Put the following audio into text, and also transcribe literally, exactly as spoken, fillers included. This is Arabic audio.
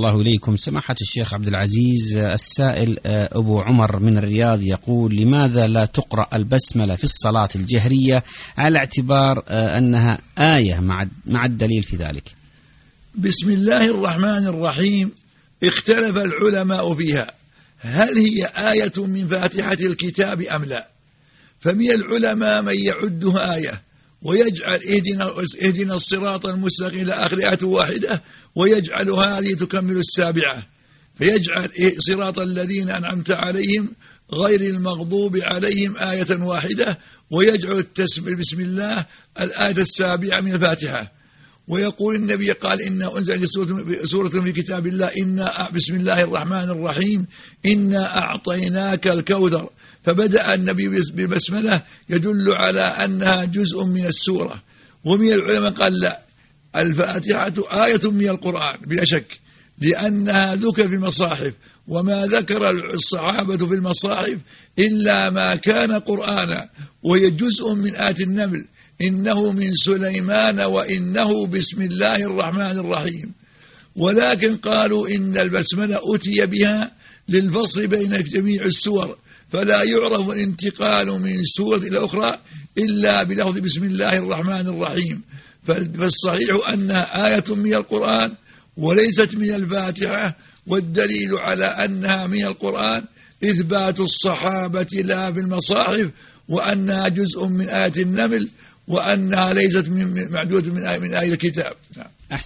الله إليكم. سماحة الشيخ عبد العزيز، السائل أبو عمر من الرياض يقول: لماذا لا تقرأ البسملة في الصلاة الجهرية على اعتبار أنها آية مع الدليل في ذلك؟ بسم الله الرحمن الرحيم اختلف العلماء فيها، هل هي آية من فاتحة الكتاب أم لا؟ فمن العلماء من يعدها آية ويجعل اهدنا, اهدنا الصراط المستقيم إلى آخر آية واحدة، ويجعل هذه تكمل السابعة، فيجعل صراط الذين أنعمت عليهم غير المغضوب عليهم آية واحدة، ويجعل التسمية بسم الله الآية السابعة من الفاتحة. ويقول النبي قال: إنا أنزل سورة في كتاب الله إنا بسم الله الرحمن الرحيم إنا أعطيناك الكوثر، فبدأ النبي بالبسملة يدل على أنها جزء من السورة. ومن العلماء قال: لا، الفاتحة آية من القرآن بلا شك، لأنها ذكر في المصاحف، وما ذكر الصحابة في المصاحف إلا ما كان قرآنا، وهي جزء من آية النمل: إنه من سليمان وإنه بسم الله الرحمن الرحيم. ولكن قالوا إن البسملة أتي بها للفصل بين جميع السور، فلا يعرف الانتقال من سورة إلى أخرى إلا بلفظ بسم الله الرحمن الرحيم. فالصحيح أنها آية من القرآن وليست من الفاتحة، والدليل على أنها من القرآن إثبات الصحابة لها في المصاحف، وأنها جزء من آية النمل، وأنها ليست من معدودة من آية الكتاب.